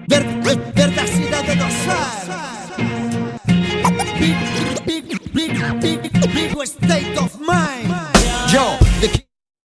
Verdacidade do ser. Big state of mind. Yo, the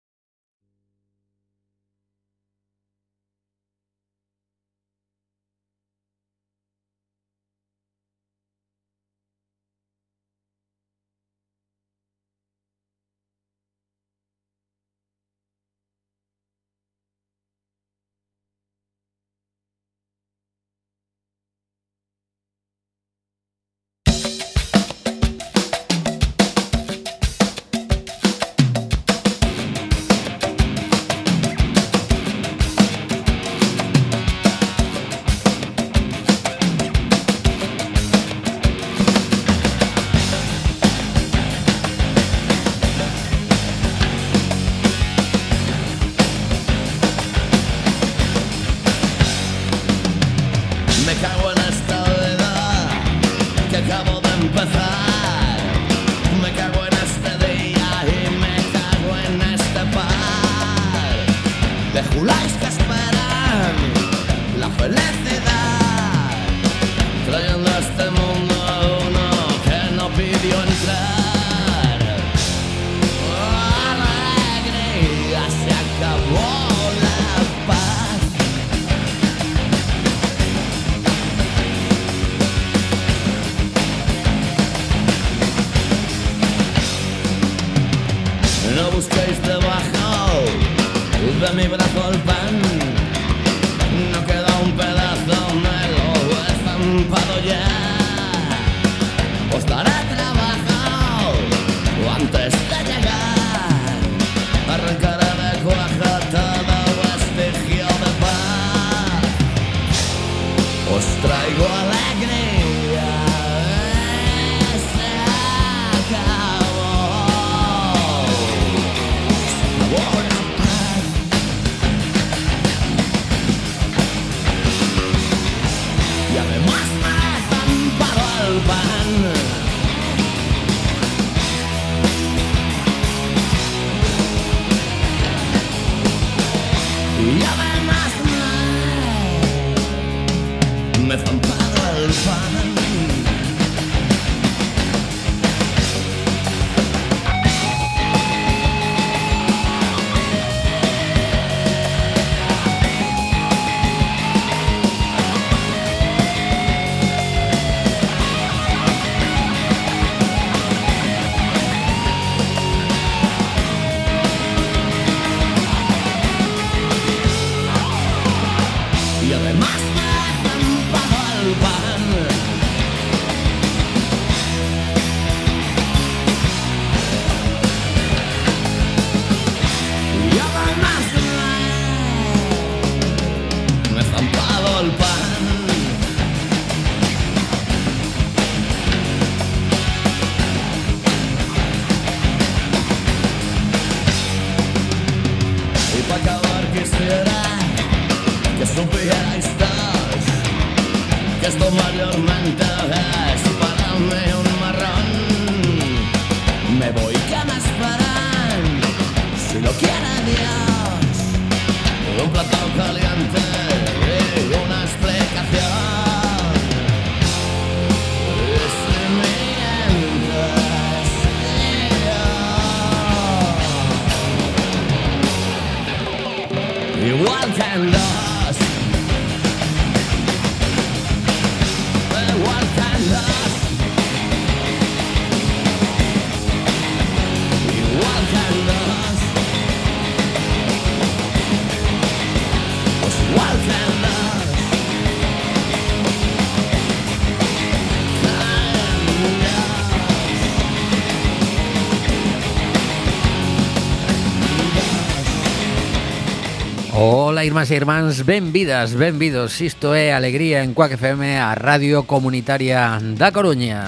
Ola, irmás e irmáns, benvidas, benvidos. Isto é Alegría en Cuac FM, a radio comunitaria da Coruña.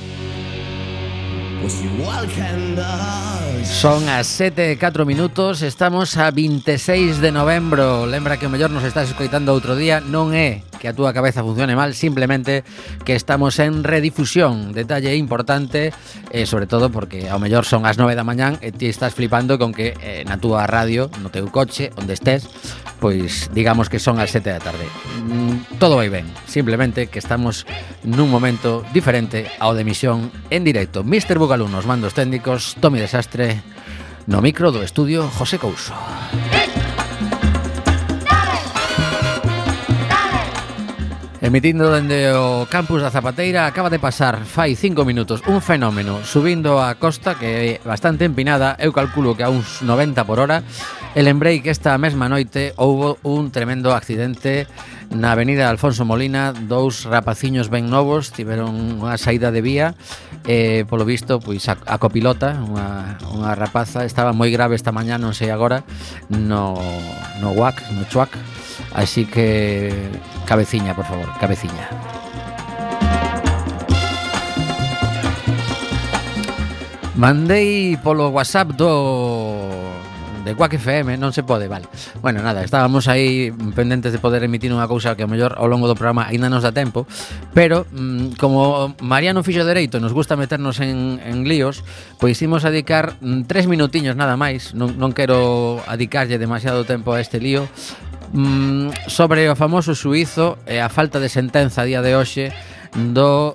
Son as 7:04, estamos a 26 de novembro. Lembra que o mellor nos estás escoitando outro día. Non é que que a túa cabeza funcione mal, simplemente que estamos en redifusión. Detalle importante, sobre todo porque ao mellor son as 9 da mañán e ti estás flipando con que na túa radio, no teu coche, onde estés, pois digamos que son as 7 da tarde. Todo vai ben, simplemente que estamos nun momento diferente ao de emisión en directo. Mr. Bugalú nos mandos técnicos, Tomi Desastre no micro do estudio José Couso. Emitindo dende o campus da Zapateira, acaba de pasar fai 5 minutos un fenómeno subindo a costa que é bastante empinada, eu calculo que a uns 90 por hora, e lembrei que esta mesma noite houbo un tremendo accidente na avenida Alfonso Molina. 2 rapaciños ben novos tiveron unha saída de vía e polo visto pois a copilota, unha rapaza, estaba moi grave esta mañá, non sei agora, no UAC, no Chuac. Así que cabeciña, por favor, cabeciña. Mandei polo WhatsApp de Quack FM, non se pode, vale. Bueno, nada, estábamos aí pendentes de poder emitir unha cousa que ao mellor ao longo do programa aínda nos dá tempo, pero como Mariano fixo dereito, nos gusta meternos en líos, pois imos a dedicar 3 minutiños nada máis, non quero adicarlle demasiado tempo a este lío, sobre o famoso xuízo e a falta de sentenza a día de hoxe do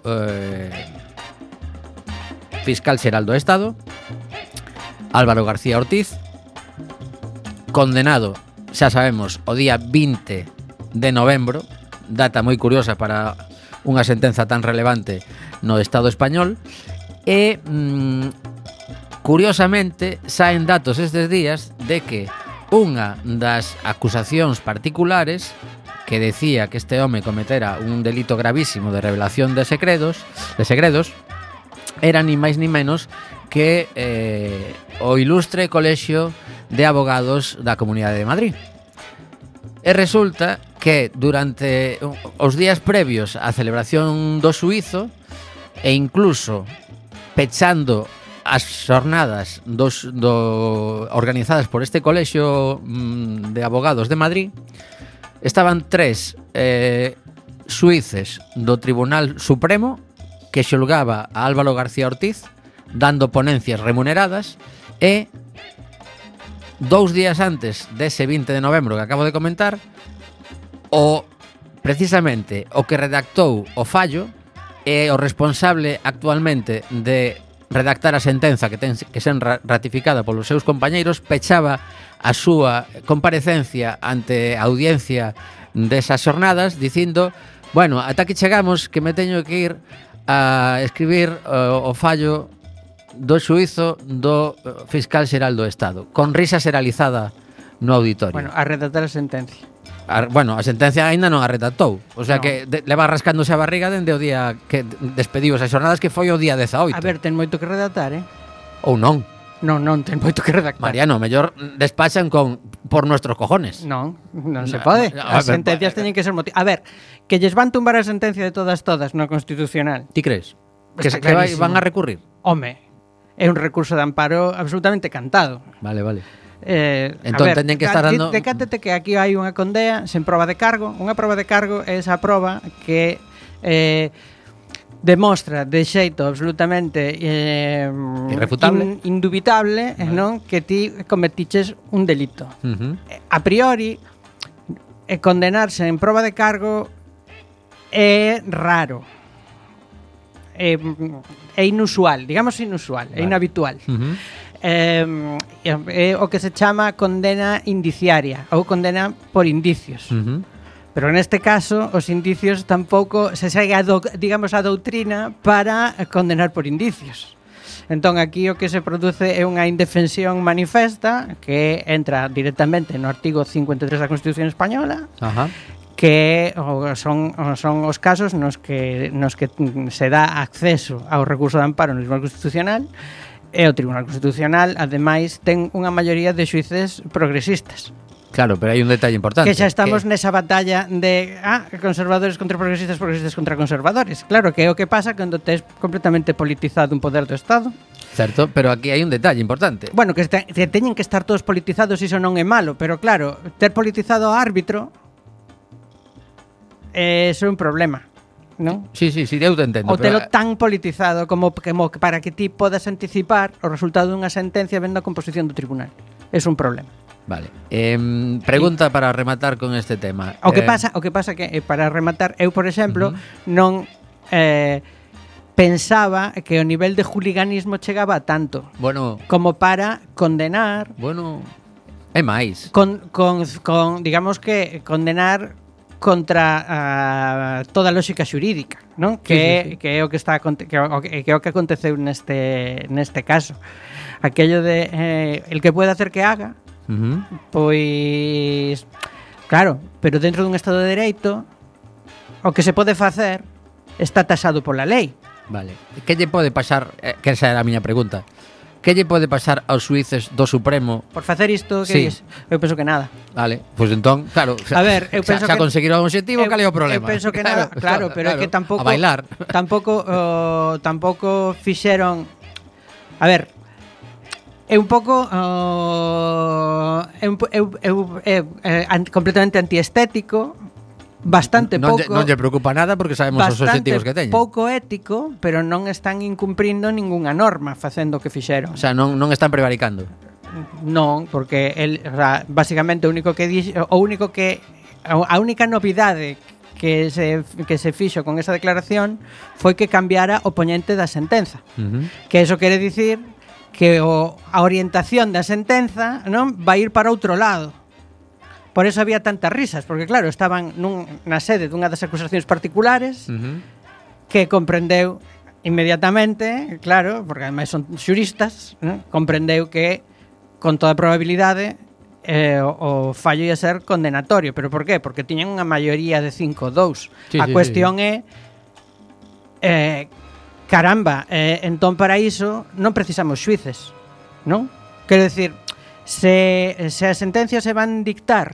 fiscal xeral do Estado, Álvaro García Ortiz, condenado, xa sabemos, o día 20 de novembro, data moi curiosa para unha sentenza tan relevante no Estado español, e curiosamente saen datos estes días de que unha das acusacións particulares que decía que este home cometera un delito gravísimo de revelación de segredos era ni máis ni menos que o ilustre colexio de abogados da Comunidade de Madrid. E resulta que durante os días previos á celebración do xuízo e incluso pechando as xornadas organizadas por este colexio de abogados de Madrid, estaban 3 xuíces do Tribunal Supremo que xulgaba a Álvaro García Ortiz dando ponencias remuneradas, e 2 días antes dese 20 de novembro que acabo de comentar, precisamente o que redactou o fallo e o responsable actualmente de redactar a sentenza que ten que ser ratificada polos seus compañeiros, pechaba a súa comparecencia ante a audiencia desas xornadas dicindo: bueno, ata aquí chegamos, que me teño que ir a escribir o fallo do xuízo do fiscal xeral do Estado, con risa xeralizada no auditorio. Bueno, a redactar a sentencia. A sentencia aínda non a redactou. O sea, no, que leva rascándose a barriga dende o día que despediu esas xornadas, que foi o día 18. A ver, ten moito que redactar, Ou non. Non ten moito que redactar. Mariano, mellor despachan con por nuestros cojones. Non se pode. As sentencias teñen que ser A ver, que lles van tumbar a sentencia de todas no Constitucional. Ti crees? Que van a recurrir? Home, é un recurso de amparo absolutamente cantado. Vale. Entón teñen que estar dando... Decátete que aquí hai unha condea sen proba de cargo. Unha proba de cargo é esa proba que demostra de xeito absolutamente irrefutable, indubitable, vale, non, que ti cometiches un delito. A priori, condenarse en proba de cargo é raro. É inusual, digamos inusual, vale, é inhabitual. É o que se chama condena indiciaria ou condena por indicios. Pero neste caso os indicios tampouco se segue digamos a doutrina para condenar por indicios. Entón aquí o que se produce é unha indefensión manifesta que entra directamente no artigo 53 da Constitución Española. Que son os casos nos que se dá acceso ao recurso de amparo no Tribunal Constitucional, e o Tribunal Constitucional ademais ten unha maioría de xuíces progresistas. Claro, pero hai un detalle importante. Que xa estamos nesa batalla de conservadores contra progresistas, progresistas contra conservadores. Claro, que é o que pasa cando tes completamente politizado un poder do Estado. Certo, pero aquí hai un detalle importante. Bueno, que teñen que estar todos politizados, iso non é malo, pero claro, ter politizado ao árbitro eso é un problema, non? Sí, eu te entendo. O telo tan politizado como para que ti podas anticipar o resultado dunha sentencia vendo a composición do tribunal. É un problema. Vale. Pregunta para rematar con este tema. O que pasa que para rematar, eu, por exemplo, non pensaba que o nivel de juliganismo chegaba a tanto. Bueno, como para condenar. Bueno, é máis. Digamos que condenar contra toda a lógica xurídica, non? Que é o que está que é o que aconteceu neste caso. Aquello de el que puede hacer que haga. Pois claro, pero dentro dun estado de dereito o que se pode facer está taxado pola lei. Vale. Que lle pode pasar, que esa era a miña pregunta, que lle pode pasar aos xuíces do Supremo por facer isto? Que sí. Eu penso que nada. Vale, pois entón, claro, a ver, eu penso xa conseguiron o obxectivo, cal é o problema? Eu penso que nada, claro, pero é que tampouco a bailar. Tampouco fixeron. A ver, é un pouco completamente antiestético, bastante pouco. Non lle preocupa nada porque sabemos os obxectivos que teñen. Pouco ético, pero non están incumprindo ningunha norma facendo o que fixeron. O sea, non están prevaricando. Non, porque o sea, basicamente a única novidade que se fixo con esa declaración foi que cambiara o poñente da sentenza. Que eso quere dicir que a orientación da sentenza, non, vai ir para outro lado. Por eso había tantas risas, porque claro, estaban na sede dunha das acusacións particulares que comprendeu inmediatamente, claro, porque ademais son xuristas, non? Comprendeu que con toda probabilidade o fallo ia ser condenatorio. Pero por qué? Porque tiñan unha maioría de 5-2. A cuestión é caramba, entón para iso non precisamos xuíces, non? Quero decir, se as sentencias se van dictar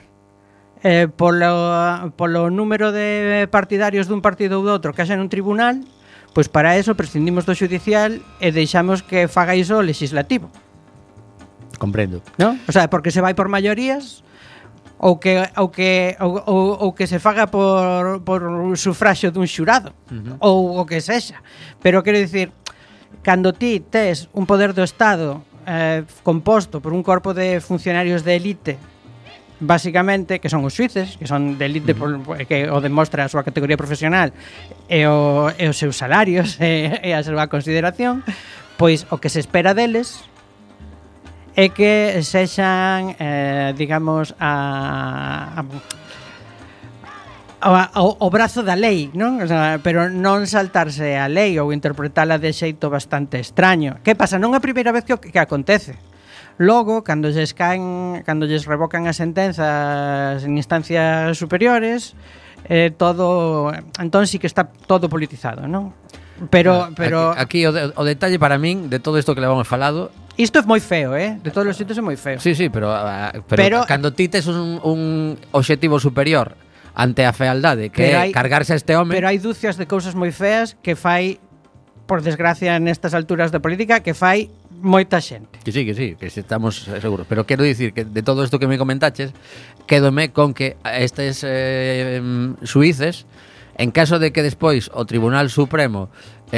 polo número de partidarios dun partido ou do outro que haxa nun tribunal, pois para eso prescindimos do judicial e deixamos que faga iso o legislativo. Comprendo. ¿No? O sea, porque se vai por maiorías ou que se faga por sufraxio dun xurado ou o que sexa. Pero quero dicir, cando ti tes un poder do Estado composto por un corpo de funcionarios de élite, basicamente, que son os xuíces, que son de élite, que o demostra a súa categoría profesional e os seus salarios e a súa consideración, pois o que se espera deles é que sexan, digamos, o brazo da lei, non? O sea, pero non saltarse a lei ou interpretala de xeito bastante extraño. Que pasa? Non é a primeira vez que acontece. Logo, cando lles revocan as sentenzas en instancias superiores, entón sí que está todo politizado, non? Pero aquí o detalle para min de todo isto que le vamos falado, isto é moi feo, de todos os sitios é moi feo. Sí, pero cando ti tes un obxectivo superior ante a fealdade, que é cargarse a este home. Pero hai dúcias de cousas moi feas que fai, por desgracia nestas alturas da política, que fai moita xente. Que sí, que estamos seguros. Pero quero dicir que de todo isto que me comentaches, quédome con que estes suíces, en caso de que despois o Tribunal Supremo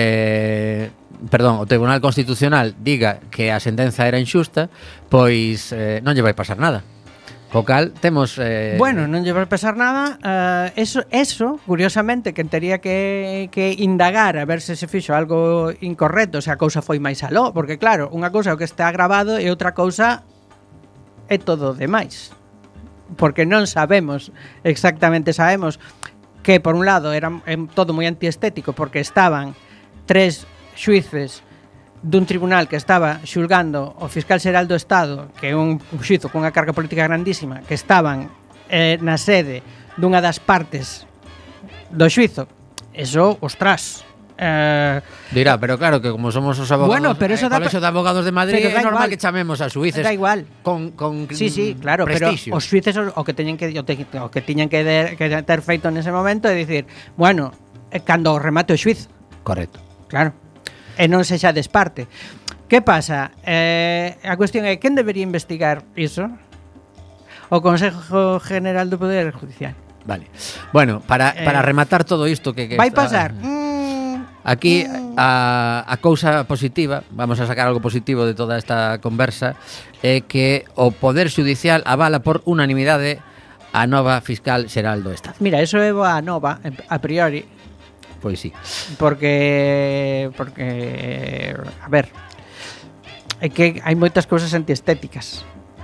o Tribunal Constitucional diga que a sentenza era inxusta, pois non lle vai pasar nada. Co cal temos bueno, non lle vai pasar nada. Eso, curiosamente, que tería que indagar a ver se fixo algo incorrecto, se a cousa foi máis aló, porque claro, unha cousa é o que está grabado e outra cousa é todo o demais. Porque non sabemos exactamente, sabemos que por un lado era todo moi antiestético porque estaban 3 xuíces dun tribunal que estaba xulgando o fiscal xeral do Estado, que é un xuízo cunha carga política grandísima, que estaban na sede dunha das partes do xuízo. Eso, ostras. Dirá, pero claro que como somos os abogados, bueno, pero eso Colexio de Abogados de Madrid, é normal que chamemos a xuíces. Da igual. Con sí, claro, prestigio. Pero os xuíces o que tiñan que ter feito nese momento é dicir, bueno, cando remate o xuízo. Correcto. Claro. E non sexa desparte. Que pasa? A cuestión é quen debería investigar iso? O Consejo General do Poder Judicial. Vale. Bueno, para rematar todo isto que vai pasar. Aquí a cousa positiva, vamos a sacar algo positivo de toda esta conversa, é que o Poder Xudicial avala por unanimidade a nova fiscal xeral do Estado. Mira, eso é boa nova a priori, Pois sí. porque a ver, é que hai moitas cousas antiestéticas.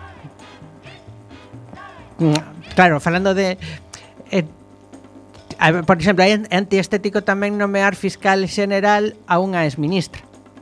Claro, falando de por exemplo, é antiestético tamén nomear fiscal xeneral a unha exministra,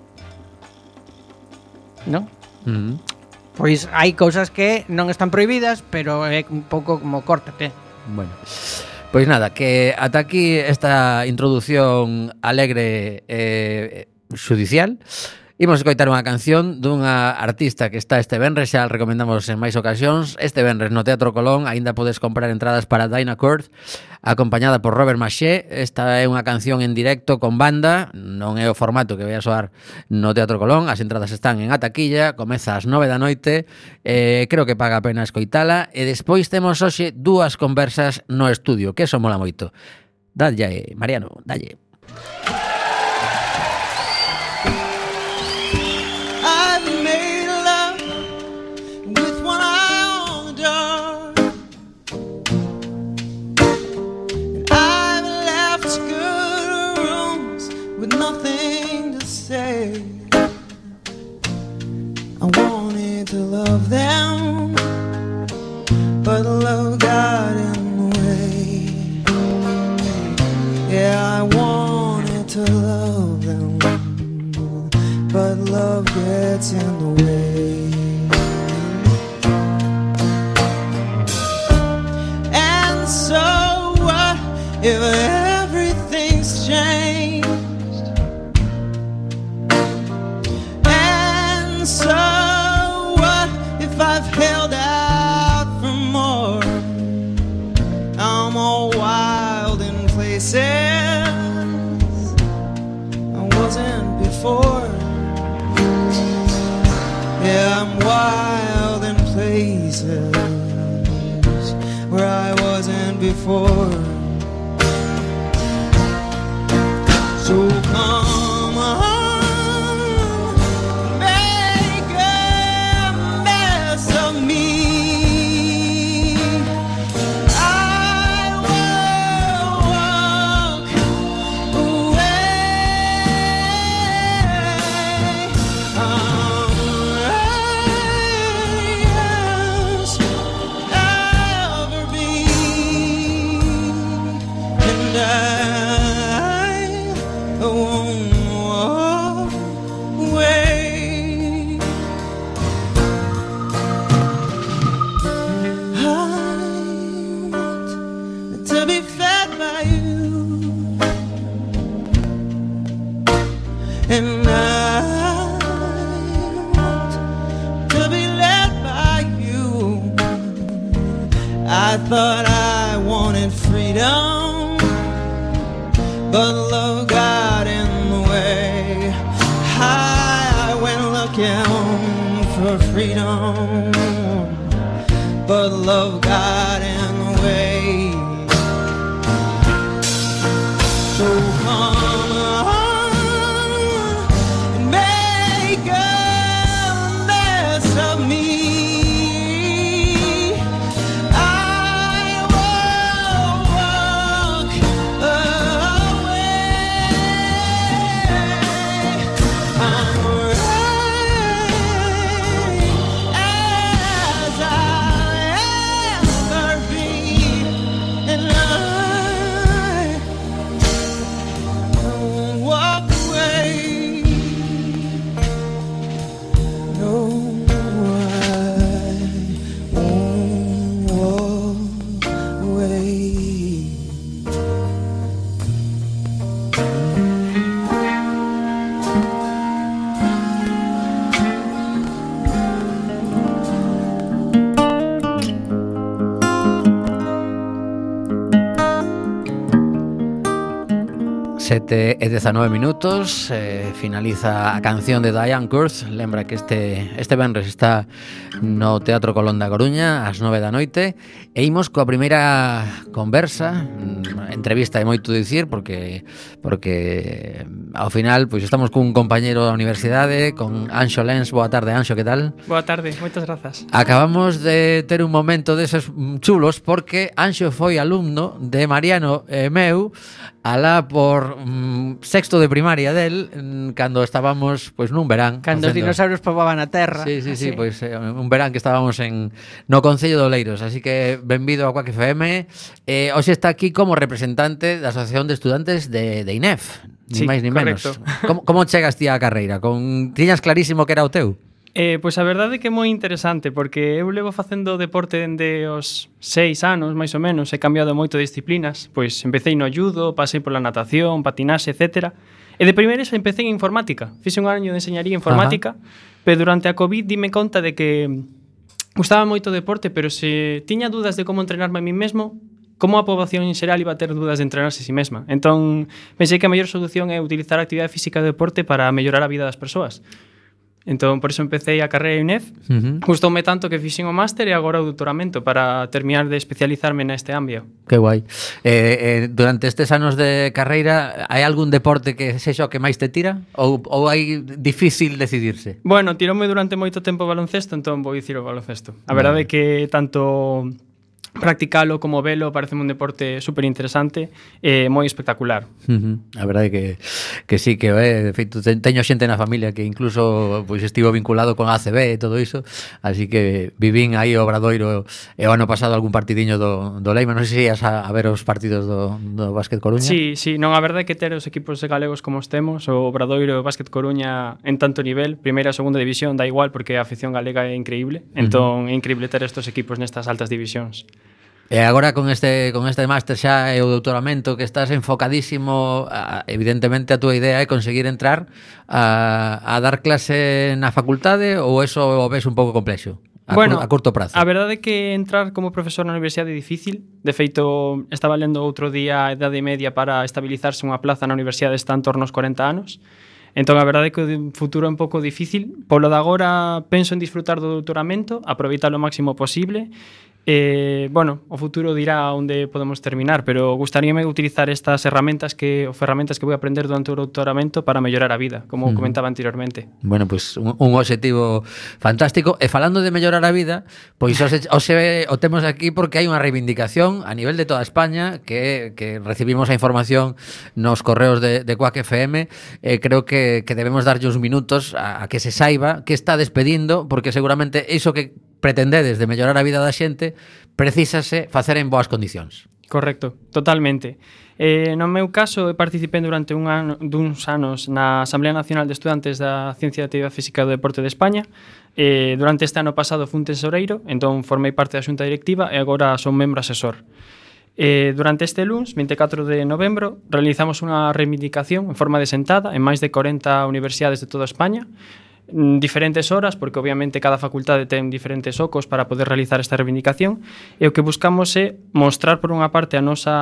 non? Pois hai cousas que non están prohibidas, pero é un pouco como córtate. Bueno, pois nada, que ata aquí esta introducción alegre xudicial. Imos escoitar unha canción dunha artista que está este venres, xa recomendamos en máis ocasións. Este venres no Teatro Colón aínda podes comprar entradas para Dinah Court, acompañada por Robert Maché. Esta é unha canción en directo con banda, non é o formato que vai a soar no Teatro Colón. As entradas están en A Taquilla, comeza ás 9 da noite, creo que paga a pena escoitala. E despois temos hoxe dúas conversas no estudio, que eso mola moito. Dalle, Mariano, dalle. I wanted to love them, but love got in the way. Yeah, I wanted to love them, but love gets in the way. And so what if everything's changed? And so what if I've held out for more? I'm all wild in places I wasn't before. Yeah, I'm wild in places where I wasn't before. So come on, make a mess of me. I will walk away. Yes, ever be, and I won't walk away. I want to be fed by you, and I want to be led by you. I thought I wanted freedom, but love got in the way. I went looking for freedom, but love got in the way. So come on, make a mess of me. I will walk away. I'm right as I'll ever be. 7:19 minutos, finaliza a canción de Diane Kurth. Lembra que este venres está no Teatro Colón da Coruña ás 9 da noite. E imos coa primeira conversa, entrevista é moito dicir porque ao final pois estamos cun compañeiro da universidade, con Anxo Lens. Boa tarde, Anxo, que tal? Boa tarde, moitas grazas. Acabamos de ter un momento deses chulos porque Anxo foi alumno de Mariano e meu alá por sexto de primaria del, cando estábamos pois nun verán. Cando os dinosaurios poboaban a terra. Sí, pois un verán que estábamos no Concello de Oleiros, así que benvido a Quack FM. Hoxe está aquí como representante da Asociación de Estudantes de INEF, ni máis ni menos. Como chegas ti á carreira? Tiñas clarísimo que era o teu? Pois a verdade é que é moi interesante porque eu levo facendo deporte dende os 6 anos, máis ou menos. He cambiado moito de disciplinas. Pois empecé no judo, pasei pola natación, patinaxe, etc. E de primeiras empecé en informática. Fixe un año de enseñaría informática, pero durante a COVID dime conta de que gustaba moito o deporte, pero se tiña dúdas de como entrenarme a mí mesmo, como a poboación en xeral iba a ter dúdas de entrenarse a si mesma. Entón, pensei que a mellor solución é utilizar a actividade física e o deporte para mellorar a vida das persoas. Entón, por iso empecé a carreira en INEF. Gustoume tanto que fixen o máster e agora o doutoramento para terminar de especializarme neste ámbito. Que guai. Durante estes anos de carreira, hai algún deporte que sexa o que máis te tira? Ou hai difícil decidirse? Bueno, tiroume durante moito tempo o baloncesto, entón vou dicir o baloncesto. A verdade é que tanto practicalo como velo parece un deporte super interesante e moi espectacular. A verdade que sí, que de feito teño xente na familia que incluso pois estivo vinculado con a ACB e todo iso, así que vivín aí o Obradoiro e o ano pasado algún partidiño do Leima. Non sei se ias a ver os partidos do Básquet Coruña. Sí, non, a verdade é que ter os equipos galegos como os temos, o Obradoiro e o Básquet Coruña en tanto nivel, primeira e segunda división, dá igual porque a afición galega é increíble. Entón é increíble ter estos equipos nestas altas divisións. E agora con este máster xa e o doutoramento que estás enfocadísimo, evidentemente a túa idea é conseguir entrar a dar clase na facultade, ou eso o ves un pouco complexo? A curto prazo. A verdade é que entrar como profesor na universidade é difícil. De feito, estaba lendo outro día a idade media para estabilizarse unha plaza na universidade está en torno aos 40 anos. Entón, a verdade é que o futuro é un pouco difícil. Polo de agora, penso en disfrutar do doutoramento, aproveitar o máximo posible. O futuro dirá onde podemos terminar, pero gustaríame utilizar estas ferramentas que vou aprender durante o doutoramento para mellorar a vida, como comentaba anteriormente. Bueno, pues un obxectivo fantástico. E falando de mellorar a vida, pois o temos aquí porque hai unha reivindicación a nivel de toda España que recibimos a información nos correos de Quack FM. Creo que debemos darlle uns minutos a que se saiba que está despedindo, porque seguramente iso que pretendedes de mellorar a vida da xente precísase facer en boas condicións. Correcto, totalmente. No meu caso, participei durante duns anos na Asamblea Nacional de Estudantes da Ciencia da Actividade Física e do Deporte de España. Durante este ano pasado fui un tesoreiro, entón formei parte da xunta directiva e agora son membro asesor. Durante este luns, 24 de novembro, realizamos unha reivindicación en forma de sentada en máis de 40 universidades de toda España, diferentes horas, porque obviamente cada facultade ten diferentes ocos para poder realizar esta reivindicación, e o que buscamos é mostrar por unha parte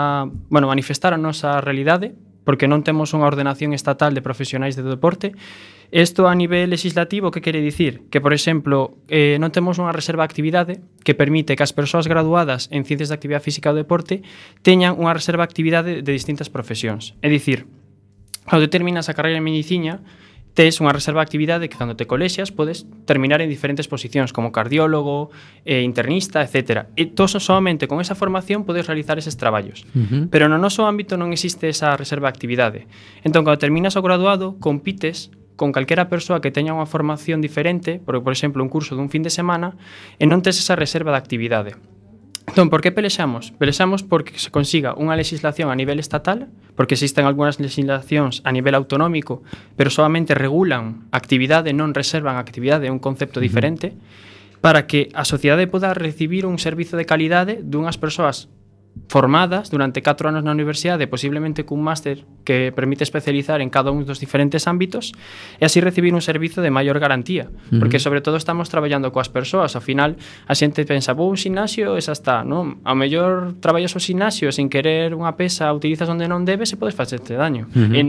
manifestar a nosa realidade, porque non temos unha ordenación estatal de profesionais de deporte. Isto a nivel legislativo, que quere dicir? Que, por exemplo, non temos unha reserva de actividade que permite que as persoas graduadas en Ciencias de Actividade Física e do Deporte teñan unha reserva de actividade de distintas profesións. É dicir, cando terminas a carreira en medicina, tes unha reserva de actividade que cando te colexias podes terminar en diferentes posicións como cardiólogo, internista, etc. E todo solamente con esa formación podes realizar eses traballos. Pero no noso ámbito non existe esa reserva de actividade. Entón, cando terminas o graduado, compites con calquera persoa que teña unha formación diferente, por exemplo, un curso dun fin de semana, e non tes esa reserva de actividade. Entón, por que pelexamos? Pelexamos porque se consiga unha legislación a nivel estatal, porque existen algunhas legislacións a nivel autonómico, pero solamente regulan actividade, non reservan actividade, é un concepto diferente, para que a sociedade poda recibir un servizo de calidade dunhas persoas formadas durante 4 anos na universidade, posiblemente cun máster que permite especializar en cada un dos diferentes ámbitos e así recibir un servizo de maior garantía, porque sobre todo estamos traballando coas persoas. Ao final a xente pensa, vou ao ximnasio e xa está, non? Ao mellor traballas ao ximnasio sin querer unha pesa, utilizas onde non debes e podes facerte daño.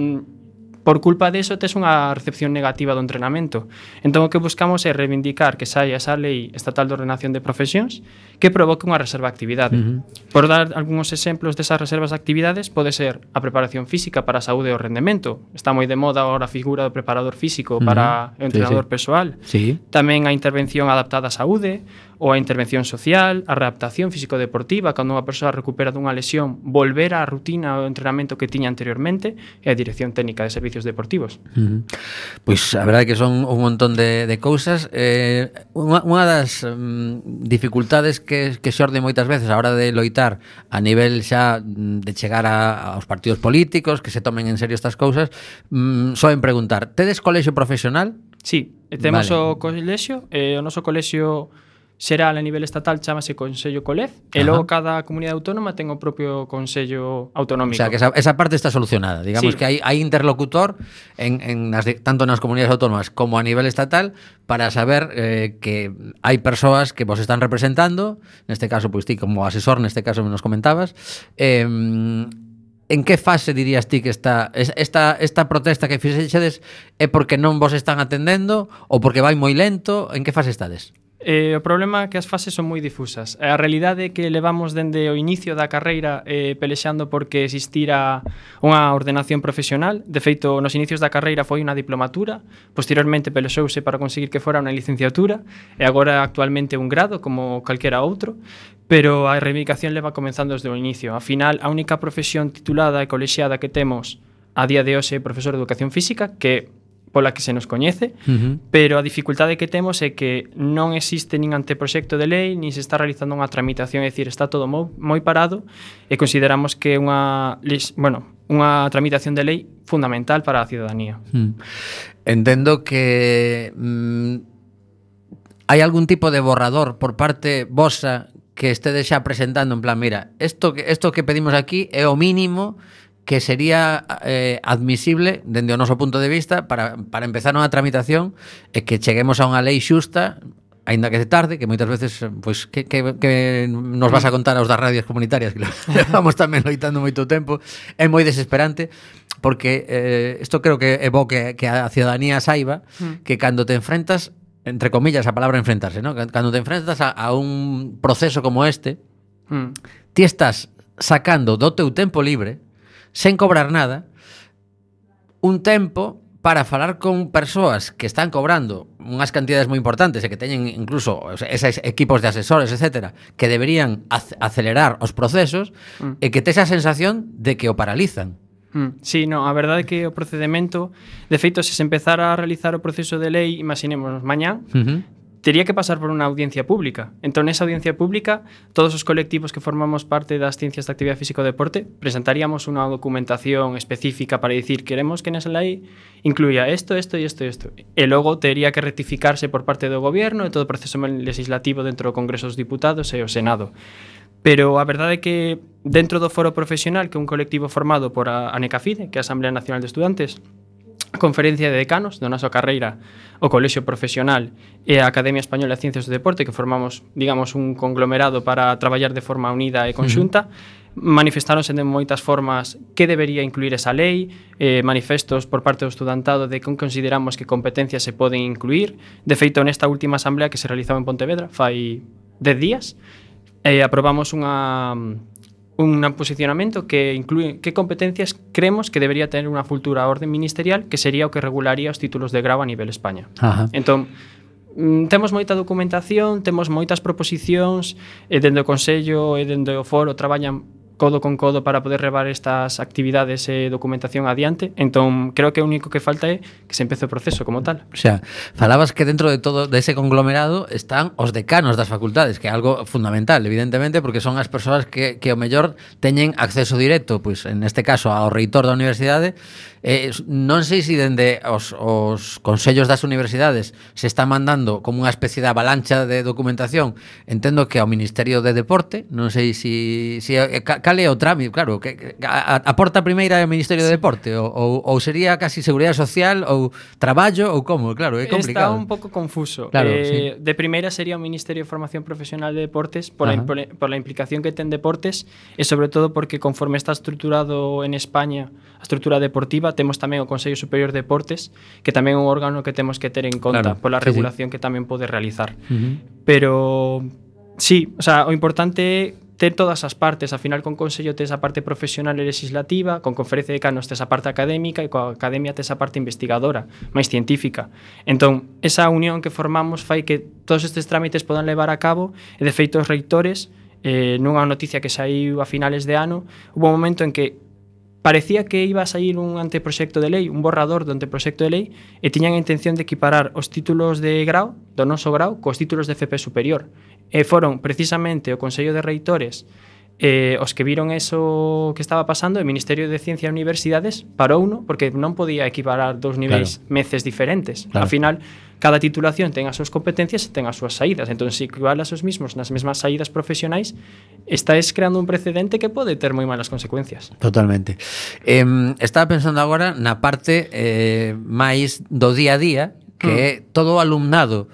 Por culpa deso tes unha recepción negativa do entrenamento. Entón o que buscamos é reivindicar que saia esa lei estatal de ordenación de profesións que provoque unha reserva de actividade. Por dar algúns exemplos desas reservas de actividades, pode ser a preparación física para a saúde e o rendemento. Está moi de moda agora a figura do preparador físico para o entrenador persoal. Tamén a intervención adaptada á saúde, ou a intervención social, a readaptación físico-deportiva, cando unha persoa recupera dunha lesión, volver á rutina ou entrenamento que tiña anteriormente, e a dirección técnica de servicios deportivos. Pois a verdade que son un montón de cousas. Unha das dificultades que xorde moitas veces a hora de loitar a nivel xa de chegar aos partidos políticos, que se tomen en serio estas cousas, soen preguntar, tedes colexio profesional? Sí, temos o colexio, o noso colexio xeral a nivel estatal chámase Consello Colez, e logo cada comunidade autónoma ten o propio Consello Autonómico. O sea, que esa parte está solucionada. Digamos que hai interlocutor tanto nas comunidades autónomas como a nivel estatal para saber que hai persoas que vos están representando, neste caso, pois ti como asesor, neste caso nos comentabas, en que fase dirías ti que está esta protesta que fixedes é porque non vos están atendendo ou porque vai moi lento? En que fase estades? O problema é que as fases son moi difusas. A realidade é que levamos dende o inicio da carreira pelexando porque existira unha ordenación profesional. De feito, nos inicios da carreira foi unha diplomatura, posteriormente pelexouse para conseguir que fora unha licenciatura e agora actualmente un grado como calquera outro, pero a reivindicación leva comenzando desde o inicio. Ao final, a única profesión titulada e colexiada que temos a día de hoxe é profesor de educación física, que pola que se nos coñece, pero a dificultade que temos é que non existe nin anteproxecto de lei, nin se está realizando unha tramitación, é dicir, está todo moi parado e consideramos que é unha tramitación de lei fundamental para a ciudadanía. Entendo que hai algún tipo de borrador por parte vosa que estedes xa presentando en plan, mira, isto que pedimos aquí é o mínimo que sería admisible dende o noso punto de vista para empezar unha tramitación e que cheguemos a unha lei xusta, aínda que de tarde, que moitas veces pois que nos vas a contar aos das radios comunitarias que levamos tamén loitando moito tempo, é moi desesperante porque isto creo que é bo que a ciudadanía saiba que cando te enfrentas, entre comillas a palabra enfrentarse, ¿no? Cando te enfrentas a un proceso como este, ti estás sacando do teu tempo libre sen cobrar nada, un tempo para falar con persoas que están cobrando unhas cantidades moi importantes e que teñen incluso esos equipos de asesores, etcétera, que deberían acelerar os procesos e que tes a sensación de que o paralizan. Sí, no, a verdade é que o procedimento, de feito, se empezara a realizar o proceso de lei, imaginémonos mañá, tería que pasar por unha audiencia pública. Entón, nesa audiencia pública, todos os colectivos que formamos parte das ciencias de actividade física e deporte presentaríamos unha documentación específica para dicir queremos que nesa lei incluía isto. E logo tería que rectificarse por parte do goberno e todo o proceso legislativo dentro do Congreso dos Diputados e o Senado. Pero a verdade é que dentro do foro profesional, que é un colectivo formado por a ANECAFIDE, que é a Asamblea Nacional de Estudantes, a Conferencia de Decanos da nosa carreira, o Colexio Profesional e a Academia Española de Ciencias do Deporte, que formamos, digamos, un conglomerado para traballar de forma unida e conxunta, manifestáronse de moitas formas que debería incluir esa lei, manifestos por parte do estudantado de que consideramos que competencias se poden incluir. De feito, nesta última asamblea que se realizaba en Pontevedra fai 10 días, aprobamos un posicionamento que inclúe que competencias creemos que debería tener unha futura orde ministerial, que sería o que regularía os títulos de grao a nivel España. Entón, temos moita documentación, temos moitas proposicións, e dende o Consello e dende o foro traballan codo con codo para poder levar estas actividades e documentación adiante. Entón, creo que o único que falta é que se empece o proceso como tal. O sea, falabas que dentro de todo ese conglomerado están os decanos das facultades, que é algo fundamental, evidentemente, porque son as persoas que o mellor teñen acceso directo, pois en este caso ao reitor da universidade. Non sei se dende os consellos das universidades se está mandando como unha especie de avalancha de documentación. Entendo que ao Ministerio de Deporte, non sei se cal é o trámite, claro, que a porta primeira é o Ministerio de Deporte ou sería casi Seguridade Social ou Traballo ou como, claro, é complicado. Está un pouco confuso. Claro, sí. De primeira sería o Ministerio de Formación Profesional de Deportes por la implicación que ten deportes e sobre todo porque conforme está estruturado en España a estrutura deportiva, temos tamén o Consello Superior de Deportes, que tamén é un órgano que temos que ter en conta pola regulación que tamén pode realizar. Pero sí, o sea, o importante é ter todas as partes. Al final, con Consello tes a parte profesional e legislativa, con Conferencia de Decanos tes a parte académica e coa Academia tes a parte investigadora, máis científica. Entón, esa unión que formamos fai que todos estes trámites podan levar a cabo e, de feito, os reitores, nunha noticia que saiu a finales de ano, hubo un momento en que parecía que iba a sair un anteproxecto de lei, un borrador do anteproxecto de lei, e tiñan a intención de equiparar os títulos de grau, do noso grau, cos títulos de FP superior. E foron precisamente o Consello de Reitores os que viron eso que estaba pasando, e o Ministerio de Ciencia e Universidades parouno, porque non podía equiparar dous niveis meces diferentes. Al final, cada titulación ten as súas competencias e ten as súas saídas. Entón, se equivalas os mismos nas mesmas saídas profesionais, estás creando un precedente que pode ter moi malas consecuencias. Totalmente. Estaba pensando agora na parte máis do día a día, que é todo o alumnado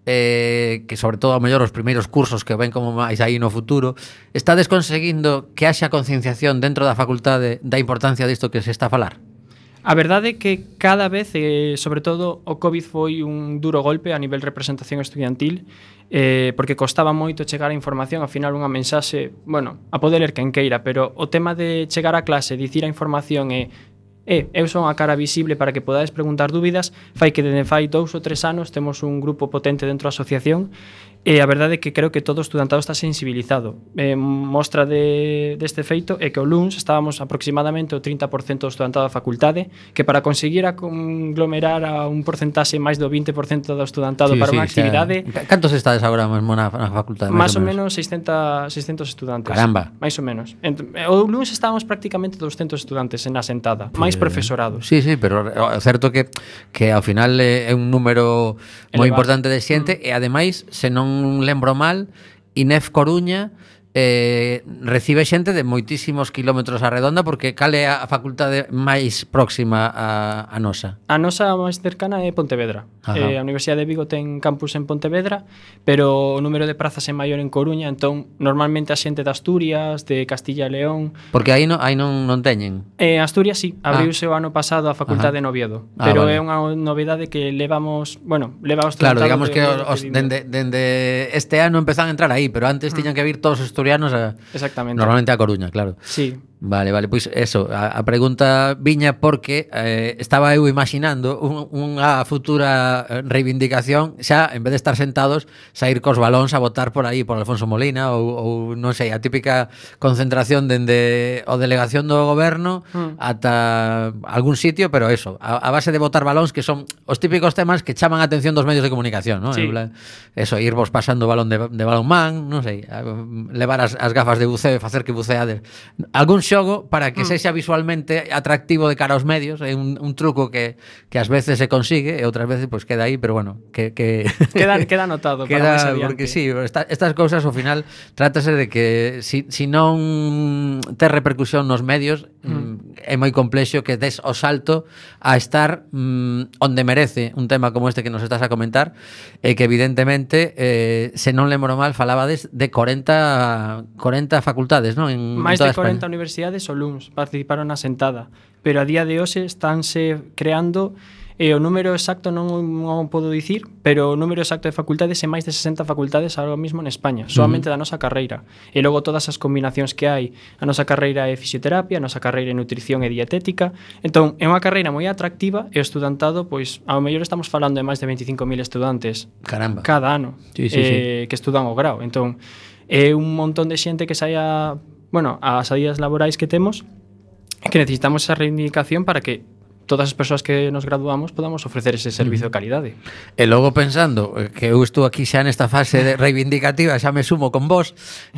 que sobre todo ao mellor os primeiros cursos que ven como máis aí no futuro, estades conseguindo que haxa concienciación dentro da facultade da importancia disto que se está a falar? A verdade é que cada vez, sobre todo o COVID foi un duro golpe a nivel representación estudiantil, porque costaba moito chegar a información, ao final unha mensaxe, bueno, a poder ler quen queira, pero o tema de chegar a clase, dicir a información eu son a cara visible para que podades preguntar dúbidas, fai que dende fai 2 ou 3 anos temos un grupo potente dentro da asociación e a verdade é que creo que todo o estudantado está sensibilizado. Mostra deste feito é que o LUNS estábamos aproximadamente o 30% do estudantado da facultade, que para conseguir conglomerar a un porcentaxe máis do 20% do estudantado para unha actividade... Cantos estades agora mesmo na facultade? Máis ou menos 600 estudantes. Caramba. Máis ou menos. O LUNS estábamos prácticamente 200 estudantes en a sentada, máis profesorados. Sí, pero é certo que ao final é un número moi importante de xente e ademais, se non lembro mal, INEF Coruña recibe xente de moitísimos kilómetros a redonda, porque cal é a facultade máis próxima a nosa? A nosa máis cercana é Pontevedra. A Universidade de Vigo ten campus en Pontevedra, pero o número de prazas é maior en Coruña, entón normalmente a xente de Asturias, de Castilla e León... Porque aí non teñen? Asturias sí, abriuse o ano pasado a facultade en Oviedo, pero é unha novedade que levamos, leva os claro, digamos que dende este ano empezan a entrar aí, pero antes tiñan que vir todos os asturianos exactamente. Normalmente a Coruña, claro. Sí. Vale, pois eso, a pregunta viña porque estaba eu imaginando unha futura reivindicación, xa, en vez de estar sentados, sair cos balóns a votar por aí, por Alfonso Molina ou non sei, a típica concentración dende o delegación do goberno ata algún sitio, pero eso, a base de votar balóns, que son os típicos temas que chaman a atención dos medios de comunicación, ¿no? Sí. Eso, irvos pasando balón de balonmán, non sei, levar as gafas de buceo e facer que buceades. Algún xogo para que sexa visualmente atractivo de cara aos medios, é un truco que ás veces se consigue e outras veces pues queda aí, pero bueno, que queda anotado para máis adiante. Porque sí, estas cousas ao final trátase de que si non ter repercusión nos medios é moi complexo que des o salto a estar onde merece un tema como este que nos estás a comentar, e que evidentemente se non lembro mal falabades de 40 facultades, non? Máis de 40 universidades o LUNS participaron na sentada, pero a día de hoxe estánse creando o número exacto non podo dicir, pero o número exacto de facultades é máis de 60 facultades ahora mismo en España, solamente da nosa carreira. E logo todas as combinacións que hai. A nosa carreira é fisioterapia, a nosa carreira é nutrición e dietética. Entón, é unha carreira moi atractiva e o estudantado, pois, ao mellor estamos falando de máis de 25.000 estudantes. Caramba. Cada ano sí. que estudan o grau. Entón, é un montón de xente que saia bueno, as saídas laborais que temos, que necesitamos esa reivindicación para que todas as persoas que nos graduamos podamos ofrecer ese servicio de calidade. E logo pensando que eu estou aquí xa nesta fase de reivindicativa, xa me sumo con vos,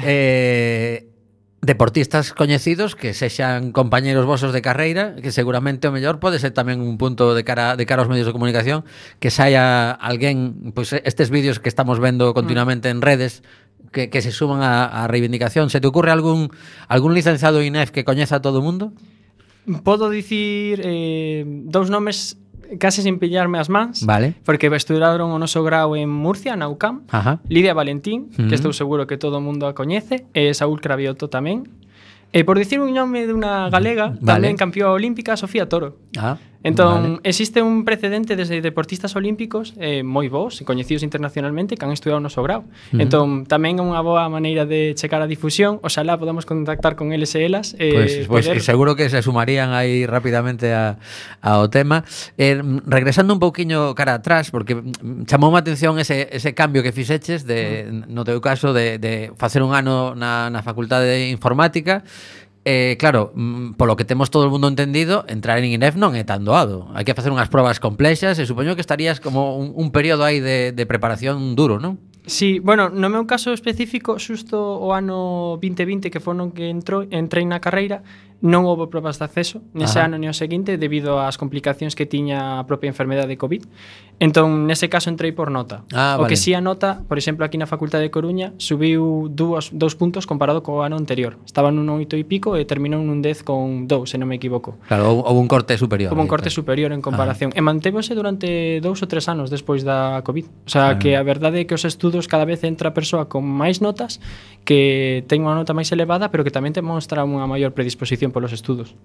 deportistas coñecidos que sexan compañeros vosos de carreira, que seguramente o mellor pode ser tamén un punto de cara aos medios de comunicación, que saia alguén, pois estes vídeos que estamos vendo continuamente en redes, que se suman á reivindicación. Se te ocurre algún licenciado INEF que coñeza a todo o mundo? Podo dicir dous nomes case sin pillarme as mans, vale, porque estudaron o noso grau en Murcia, na UCAM. Ajá. Lidia Valentín, que estou seguro que todo o mundo a coñece, e Saúl Cravioto tamén. E por dicir un nome dunha galega, tamén campeón olímpica, Sofía Toro. Entón, existe un precedente desde deportistas olímpicos moi bons, coñecidos internacionalmente, que han estudiado o noso grau. Entón, tamén é unha boa maneira de checar a difusión. Oxalá podamos contactar con eles e elas. Pois seguro que se sumarían aí rapidamente ao tema. Regresando un pouquiño cara atrás, porque chamou a atención ese cambio que fixeches, no teu caso, de facer un ano na Facultade de Informática. Claro, polo que temos todo o mundo entendido, entrar en INEF non é tan doado. Hai que facer unhas probas complexas e supoño que estarías como un período aí de preparación duro, non? Sí, bueno, no meu caso específico, xusto o ano 2020 que foron que entrei na carreira, non houve probas de acceso nese ano ni o seguinte debido ás complicacións que tiña a propia enfermedade de COVID. Entón, nese caso entrei por nota. O que si a nota, por exemplo, aquí na Facultade de Coruña, subiu 2 puntos comparado co ano anterior. Estaba nun 8 e pico e terminou nun 10 con 2, se non me equivoco. Claro, houve un corte superior. Houve un corte superior en comparación. E mantevose durante 2 ou 3 anos despois da COVID. O sea, que a verdade é que os estudos cada vez entra a persoa con máis notas, que ten unha nota máis elevada, pero que tamén te mostra unha maior predisposición polos estudos.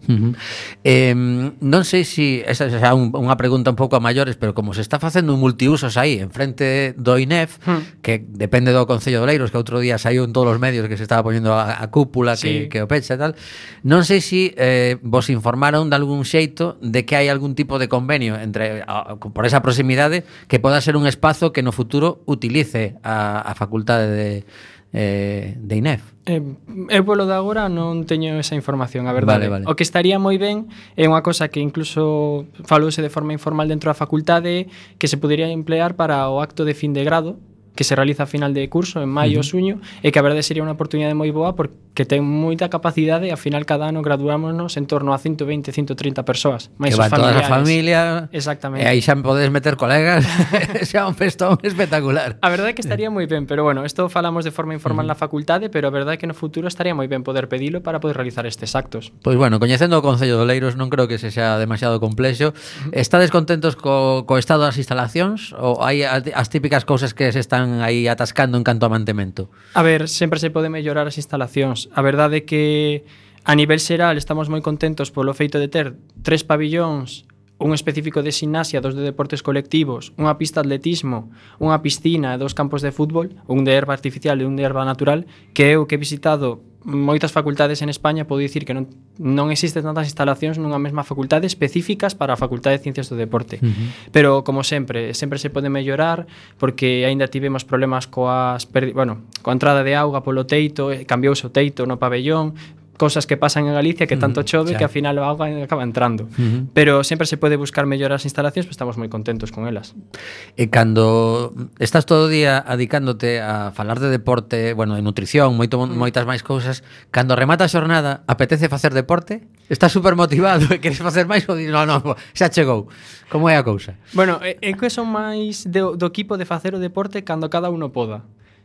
Non sei se esa é unha pregunta un pouco a maiores, pero como se está facendo un multiusos aí en frente do INEF, que depende do Concello de Oleiros, que outro día saiu en todos os medios que se estaba poñendo a cúpula, que o pecha e tal, non sei se vos informaron de algún xeito de que hai algún tipo de convenio entre por esa proximidade que poda ser un espazo que no futuro utilice a Facultade de INEF. Eu polo de agora non teño esa información, a verdade. Vale. O que estaría moi ben é unha cosa que incluso falouse de forma informal dentro da facultade, que se podería emplear para o acto de fin de grado que se realiza a final de curso en maio ou xuño, e que a verdade sería unha oportunidade moi boa porque ten moita capacidade e ao final cada ano graduámonos en torno a 120, 130 persoas, máis que os va toda familiares. a familia. Exactamente. E aí xa podes meter colegas. Xa un festón espectacular. A verdade é que estaría moi ben, pero bueno, isto falamos de forma informal na facultade, pero a verdade é que no futuro estaría moi ben poder pedilo para poder realizar estes actos. Pois bueno, coñecendo o Concello de Oleiros non creo que se xa demasiado complexo. Estades contentos co estado das instalacións ou hai as típicas cousas que se están aí atascando en canto a mantemento? A ver, sempre se pode mellorar as instalacións. A verdade é que a nivel xeral estamos moi contentos polo feito de ter 3 pabillóns, un específico de gimnasia, 2 de deportes colectivos, unha pista de atletismo, unha piscina e 2 campos de fútbol, un de herba artificial e un de herba natural, que eu que he visitado moitas facultades en España podo dicir que non existen tantas instalacións nunha mesma facultade específicas para a Facultade de Ciencias do Deporte. Pero, como sempre se pode mellorar, porque aínda tivemos problemas coa entrada de auga polo teito, cambiouse o teito no pabellón, cosas que pasan en Galicia que tanto chove que ao final o auga acaba entrando. Pero sempre se pode buscar mellorar as instalacións, pois estamos moi contentos con elas. E cando estás todo o día adicándote a falar de deporte, de nutrición, moitas máis cousas, cando remata a xornada, apetece facer deporte? Estás super motivado e queres facer máis ou non, xa chegou. Como é a cousa? Bueno, é que son máis do equipo de facer o deporte cando cada uno poda.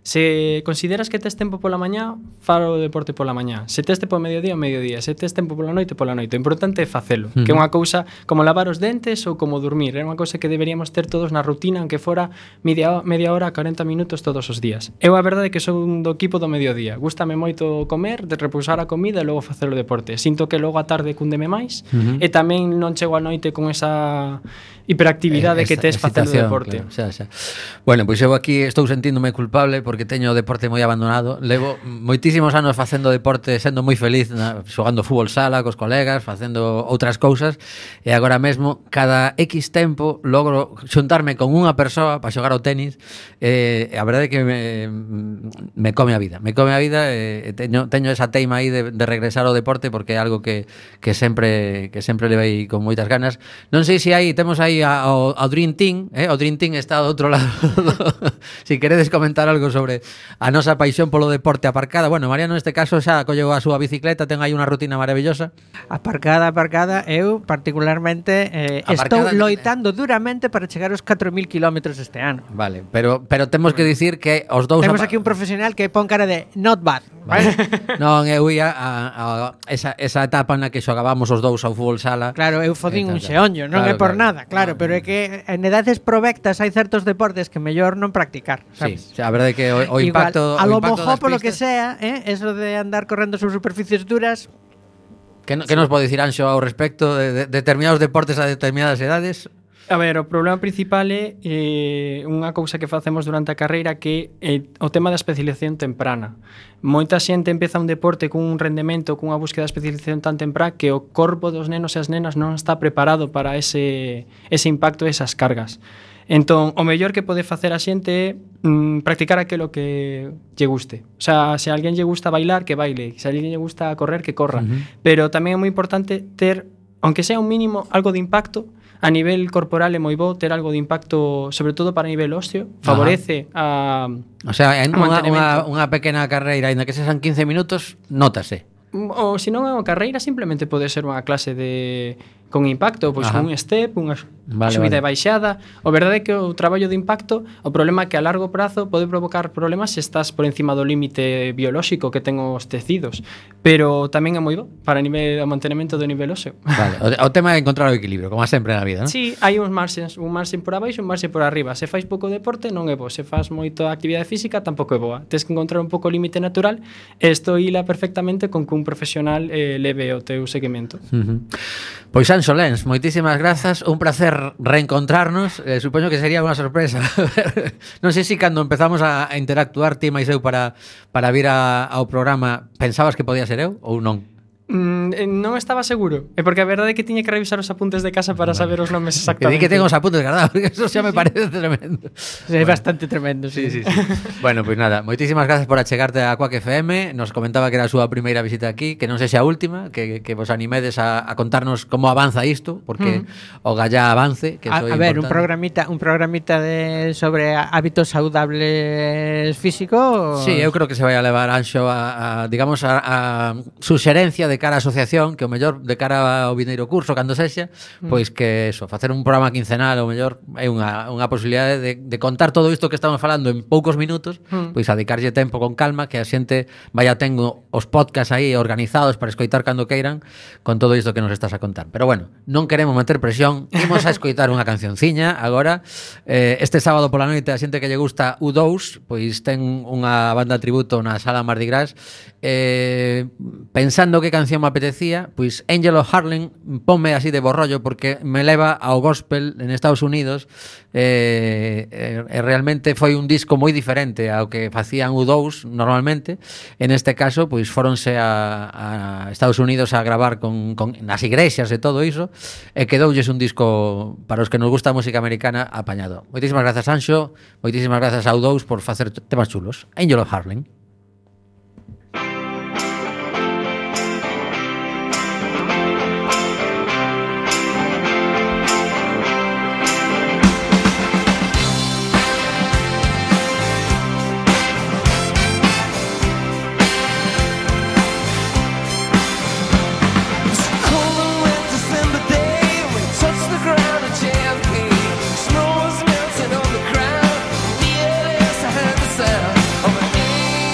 Se consideras que tes tempo pola mañá, faro o deporte pola mañá. Se tes tempo ao mediodía, Se tes tempo pola noite, pola noite. O importante é facelo. Que é unha cousa como lavar os dentes ou como dormir. É unha cousa que deberíamos ter todos na rutina, aunque fora media hora, 40 minutos todos os días. Eu a verdade é que son do equipo do mediodía. Gústame moito comer, de repousar a comida e logo facer o deporte. Sinto que logo a tarde cúndeme máis e tamén non chego a noite con esa hiperactividade que tes facendo deporte. Claro, xa. Bueno, pois eu aquí estou sentíndome culpable porque teño o deporte moi abandonado. Levo moitísimos anos facendo deporte, sendo moi feliz, xogando fútbol sala cos colegas, facendo outras cousas, e agora mesmo cada X tempo logro xuntarme con unha persoa para xogar ao tenis. A verdade é que me come a vida. Me come a vida, teño esa teima aí de regresar ao deporte porque é algo que sempre levei con moitas ganas. Non sei se temos aí ao Dream Team, o Dream Team está do outro lado. Si queredes comentar algo sobre a nosa paixón polo deporte aparcada. Bueno, Mariano neste caso xa colleu a súa bicicleta, ten aí unha rutina maravillosa. Aparcada, eu particularmente estou loitando duramente para chegar aos 4.000 kilómetros este ano. Vale, pero temos que dicir que os dous... Temos aquí un profesional que pon cara de not bad, vale? Non, eu ia a esa etapa na que xogábamos os dous ao fútbol sala. Claro, eu fodín un xeonllo, non é por nada, claro, pero é que en edades provectas hai certos deportes que mellor non practicar, sabes? Sí, a verdade é que o impacto... Igual, a lo mojor polo que sea, eso de andar correndo sobre superficies duras... Que nos pode dicir Anxo ao respecto de determinados deportes a determinadas edades? A ver, o problema principal é unha cousa que facemos durante a carreira que é o tema da especialización temprana. Moita xente empeza un deporte cun rendemento, cunha búsqueda de especialización tan temprá que o corpo dos nenos e as nenas non está preparado para ese impacto e esas cargas. Entón, o mellor que pode facer a xente é practicar aquilo que lle guste. O sea, se a alguén lle gusta bailar, que baile. Se a alguén lle gusta correr, que corra. Pero tamén é moi importante ter, aunque sea un mínimo, algo de impacto. A nivel corporal é moi bo ter algo de impacto, sobre todo para nivel óseo, favorece a... O sea, en unha pequena carreira, ainda que sexan 15 minutos, nótase. Ou se non é unha carreira, simplemente pode ser unha clase con impacto, pois un step, unha subida e baixada. O verdade é que o traballo de impacto, o problema é que a largo prazo pode provocar problemas se estás por encima do límite biolóxico que ten os tecidos, pero tamén é moi bo para o mantenimento do nivel óseo. Vale, o tema é encontrar o equilibrio, como sempre na vida, non? Sí, hai uns marxens, un marxen por abaixo e un marxen por arriba. Se fais pouco deporte non é bo, se faz moita actividade física tampouco é boa. Tes que encontrar un pouco o límite natural e isto hila perfectamente con que un profesional leve o teu seguimento. Pois Anxo Lens, moitísimas grazas, un placer reencontrarnos, supoño que sería unha sorpresa. Non sei se cando empezamos a interactuar ti máis eu para vir ao programa pensabas que podía ser eu ou non? Non estaba seguro. É porque a verdade é que tiña que revisar os apuntes de casa para saber os nomes exactamente. Que di que tengo os apuntes guardados, porque eso xa me parece tremendo. É bastante tremendo, sí. Bueno, pois nada, moitísimas gracias por achegarte a Quack FM. Nos comentaba que era a súa primeira visita aquí, que non sexa a última, que vos animedes a contarnos como avanza isto, porque o gallá avance, que a ver, un programita sobre hábitos saludables físicos. Sí, eu creo que se vai a levar Anxo a digamos a suxerencia de cara á asociación, que o mellor de cara ao vindeiro curso, cando sexa, pois que eso, facer un programa quincenal, o mellor é unha posibilidade de contar todo isto que estamos falando en poucos minutos, pois a dedicarlle tempo con calma, que a xente vaya tendo os podcasts aí organizados para escoitar cando queiran con todo isto que nos estás a contar. Pero bueno, non queremos meter presión, imos a escoitar unha cancionciña agora. Este sábado pola noite a xente que lle gusta U2, pois ten unha banda tributo na Sala Mardi Gras. Pensando que canción me apetecía, pois Angel of Harlem ponme así de borrollo porque me leva ao gospel en Estados Unidos. Realmente foi un disco moi diferente ao que facían U2 normalmente. En este caso, pois foronse a Estados Unidos a gravar con nas igrexas e todo iso, e quedoulles un disco para os que nos gusta a música americana apañado. Moitísimas grazas, Anxo, moitísimas grazas a U2 por facer temas chulos. Angel of Harlem. Snow was melting on the ground. The air is I heard the sound of an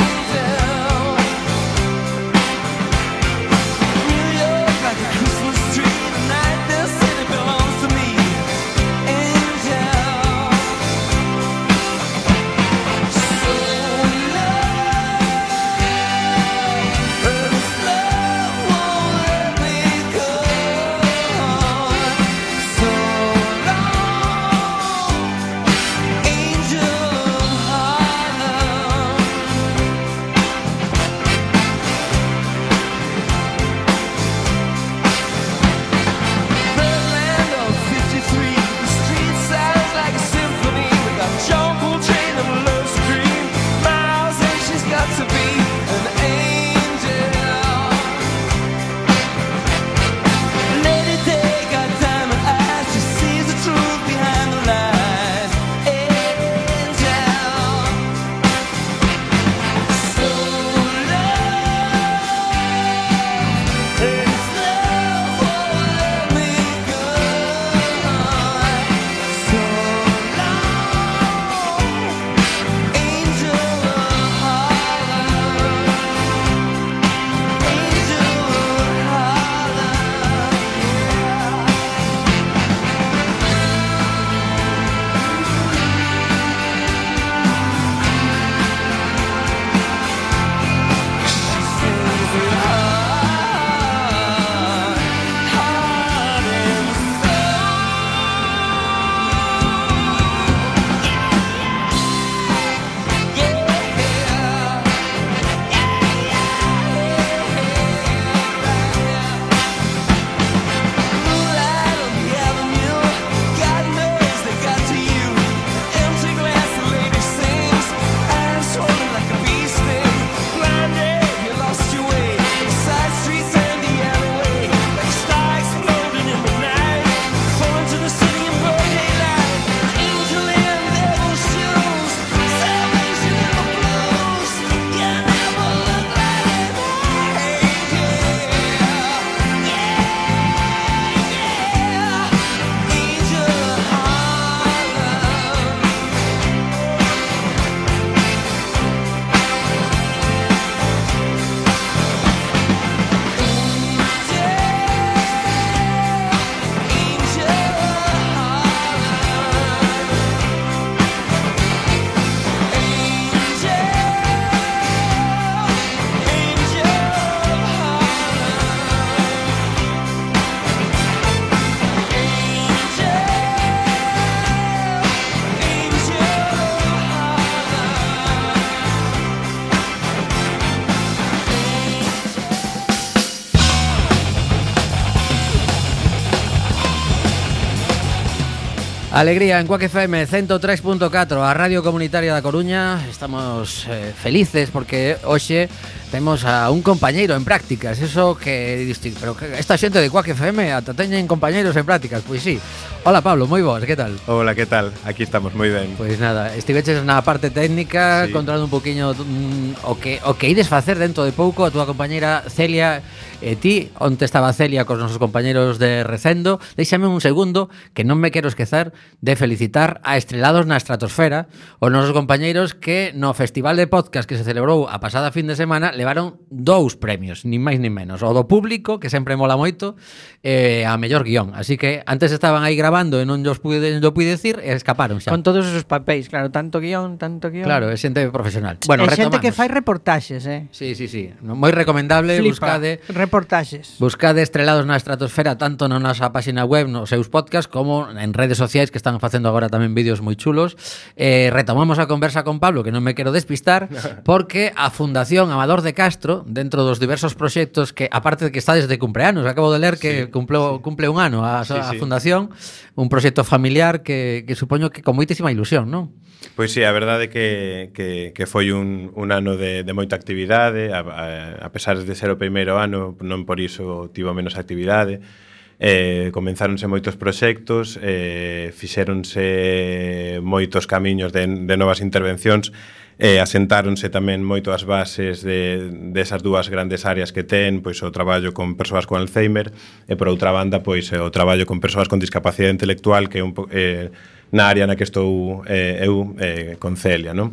Alegría en Quack FM 103.4, a Radio Comunitaria da Coruña. Estamos felices porque hoxe temos a un compañeiro en prácticas. Eso que diste, pero que esta xente de Quack FM ata teñen compañeiros en prácticas. Pois sí. Hola Pablo, moi boas, que tal? Hola, que tal? Aquí estamos, moi ben. Pois nada, estiveches na parte técnica, sí, controlando un poquinho o que ides facer dentro de pouco. A túa compañeira Celia e ti, onde estaba Celia cos nosos compañeros de Recendo. Déixame un segundo, que non me quero esquecer de felicitar a Estrelados na Estratosfera, os nosos compañeiros que no Festival de Podcast que se celebrou a pasada fin de semana levaron 2 premios, nin máis nin menos. O do público, que sempre mola moito, a mellor guión. Así que antes estaban aí grabando e non yo pude decir e escaparon xa. Con todos esos papéis, claro, tanto guión. Claro, é xente profesional. Bueno, é xente que fai reportaxes, Sí. Moi recomendable. Flipa. Reportaxes. Buscade Estrelados na Estratosfera tanto na nosa página web, nos seus podcast, como en redes sociais que están facendo agora tamén vídeos moi chulos. Retomamos a conversa con Pablo, que non me quero despistar, porque a Fundación Amador de Castro, dentro dos diversos proxectos que, aparte de que está desde cumpleanos, acabo de ler que cumple un ano a Fundación, un proxecto familiar que supoño que con moitísima ilusión, non? Pois sí, a verdade que foi un ano de moita actividade, a pesar de ser o primeiro ano, non por iso tivo menos actividade. Comenzáronse moitos proxectos, fixéronse moitos camiños de novas intervencións, asentáronse tamén moito as bases desas dúas grandes áreas que ten, pois o traballo con persoas con Alzheimer e por outra banda pois o traballo con persoas con discapacidade intelectual, que é un na área na que estou eu con Celia, non?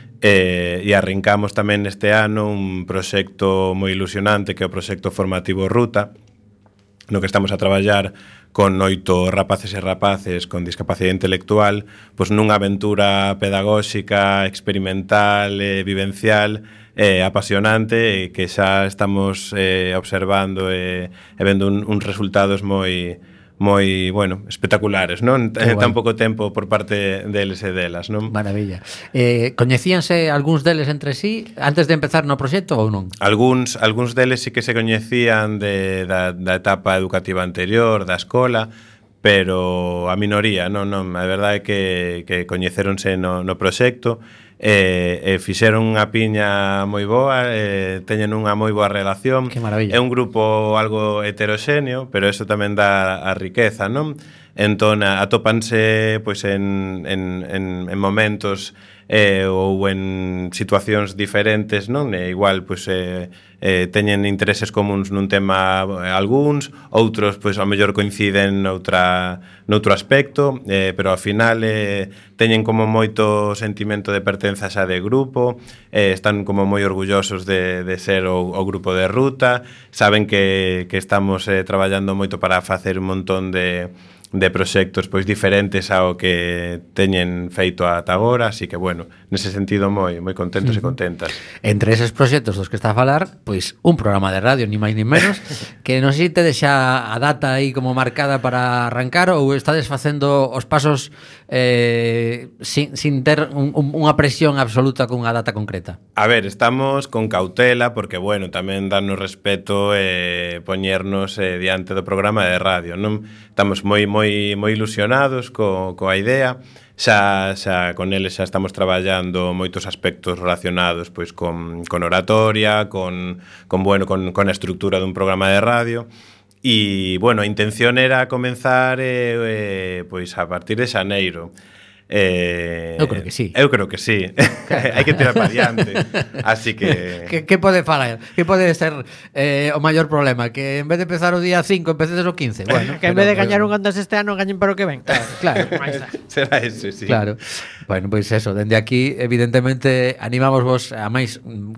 E arrancamos tamén este ano un proxecto moi ilusionante, que é o proxecto formativo Ruta, no que estamos a traballar con 8 rapaces e rapaces con discapacidade intelectual, pois nunha aventura pedagóxica, experimental, vivencial, apasionante, que xa estamos observando e vendo uns resultados moi, bueno, espectaculares, non? Tan pouco tempo por parte deles e delas, non? Maravilla. Coñecíanse algúns deles entre sí antes de empezar no proxecto ou non? Algúns deles sí que se coñecían da etapa educativa anterior, da escola, pero a minoría, non. A verdade é que coñecéronse no proxecto, fixeron unha piña moi boa, teñen unha moi boa relación. Que maravilla. É un grupo algo heteroxéneo, pero eso tamén dá a riqueza, non? Entón, atópanse pois en momentos ou en situacións diferentes, non? Igual, pois, teñen intereses comuns nun tema algúns, outros, pois, ao mellor coinciden noutro aspecto, pero ao final teñen como moito sentimento de pertenza xa de grupo, están como moi orgullosos de ser o grupo de ruta, saben que estamos traballando moito para facer un montón de proxectos pois diferentes ao que teñen feito ata agora, así que bueno, nese sentido moi contentos e contentas. Entre eses proxectos dos que está a falar, pois un programa de radio, ni máis ni menos, que non sei se te deixa a data aí como marcada para arrancar ou estades facendo os pasos sin ter unha presión absoluta cunha data concreta. A ver, estamos con cautela porque, bueno, tamén darnos respeto e poñernos diante do programa de radio, non? Estamos moi ilusionados coa idea. Xa con eles xa estamos traballando moitos aspectos relacionados pois con oratoria, con a estrutura dun programa de radio. E, bueno, a intención era comenzar pois a partir de xaneiro. Eu creo que sí. Hai que tirar para diante. Así que... Que pode falar? Que pode ser o maior problema? Que en vez de empezar o día 5, empeces o 15. Bueno, que en vez de gañar un Ondas este ano, gañen para o que ven. Claro. Será ese, sí. Claro. Bueno, pois eso, dende aquí, evidentemente, animamos vos, a máis,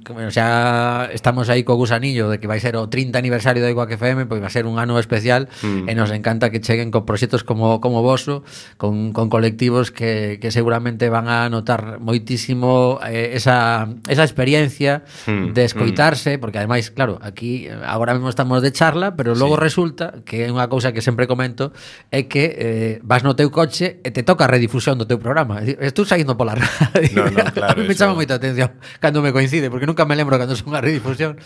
xa estamos aí co gusanillo de que vai ser o 30 aniversario de Quack FM, pois vai ser un ano especial, e nos encanta que cheguen con proxectos como voso, con colectivos que que seguramente van a notar moitísimo esa experiencia de escoitarse, porque ademais, claro, aquí agora mesmo estamos de charla, pero logo resulta que é unha cousa que sempre comento, é que vas no teu coche e te toca a redifusión do teu programa. Estou saindo pola radio. No, claro, a mí me chama moita atención cando me coincide, porque nunca me lembro cando son unha redifusión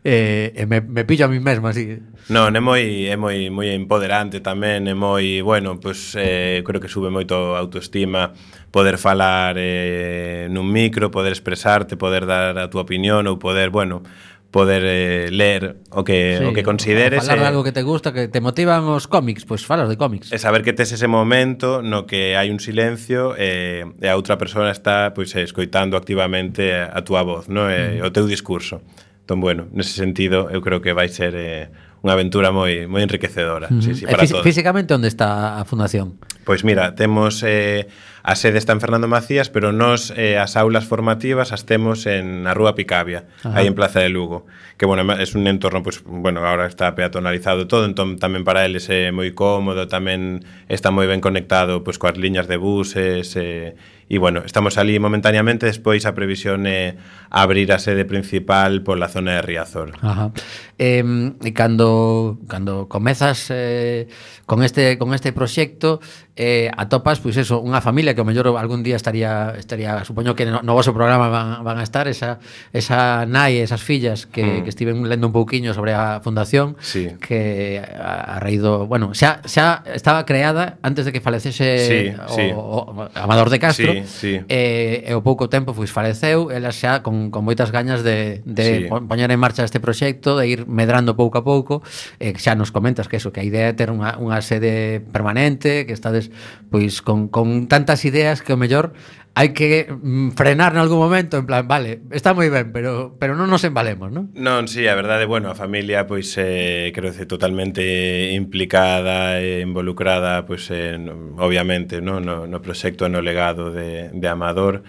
e me pillo a mí mesmo así. Non, é moi empoderante tamén, é moi, bueno, pois creo que sube moito a autoestima poder falar nun micro, poder expresarte, poder dar a túa opinión ou poder, bueno, poder ler o que consideres. Falar de algo que te gusta, que te motivan os cómics, pois falas de cómics. E saber que tes ese momento no que hai un silencio e a outra persona está pois escoitando activamente a túa voz, no? O teu discurso. Entón, bueno, nese sentido eu creo que vai ser unha aventura moi enriquecedora. Sí, para todos. Físicamente, onde está a fundación? Pois mira, temos a sede está en Fernando Macías, pero nós as aulas formativas as temos na Rúa Picabia, aí en Plaza de Lugo, que bueno, é un entorno, pues, bueno, agora está peatonalizado todo, entón tamén para eles é moi cómodo, tamén está moi ben conectado pues, coas liñas de buses, e bueno, estamos ali momentaneamente, despois a previsión é abrir a sede principal pola zona de Riazor. Ajá. E cando comezas con este proxecto, atopas, pois eso, unha familia que ao mellor algún día estaría supoño que no vosso programa van a estar esa nai, esas fillas que estiven lendo un pouquiño sobre a fundación, sí. Que a raíz do, bueno, xa estaba creada antes de que falecese o Amador de Castro. Sí. E ao pouco tempo faleceu, ela xa con moitas gañas de poñer en marcha este proxecto, de ir medrando pouco a pouco, xa nos comentas que a idea é ter unha sede permanente, que estades pois con tantas ideas que o mellor hai que frenar en algún momento, en plan, vale, está moi ben, pero non nos embalemos, non? Non, sí, a verdade, bueno, a familia pois creo que totalmente implicada e involucrada pois obviamente, no proxecto e no legado de Amador.